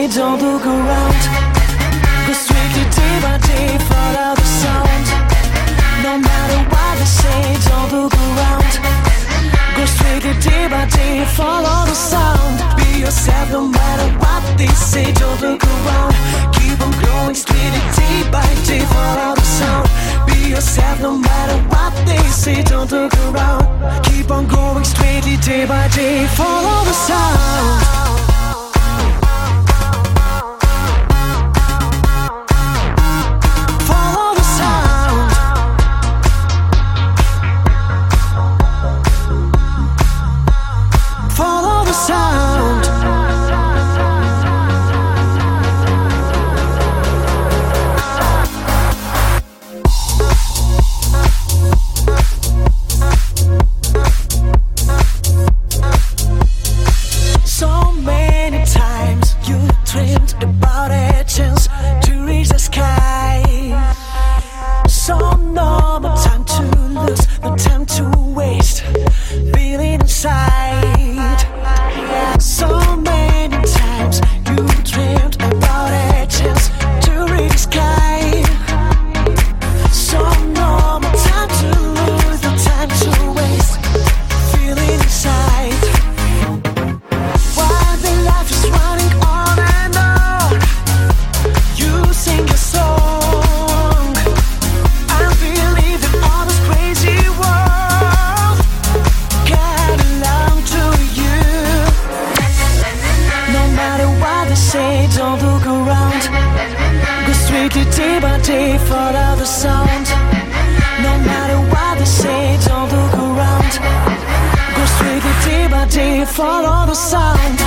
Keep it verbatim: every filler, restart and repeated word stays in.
say, don't look around. Go strictly day by day, follow the sound. No matter what they say, don't look around. Go strictly day by day, follow the sound. Be yourself no matter what they say, don't look around. Keep on growing strictly day by day, follow the sound. Be yourself no matter what they say, don't look around. Keep on going strictly day by day, follow the sound. About a chance to reach the sky. So no more time to lose, no time to waste. Feeling inside. So many times you dreamed about a chance to reach the sky. So no more time to lose, no time to waste. Feeling inside. While the life is running on and on, you sing your song. I believe in all this crazy world. Got along to you. No matter what they say, don't look around. Go strictly day by day, follow the sound. No matter what they say, don't look around. Go strictly day by day, follow the sound.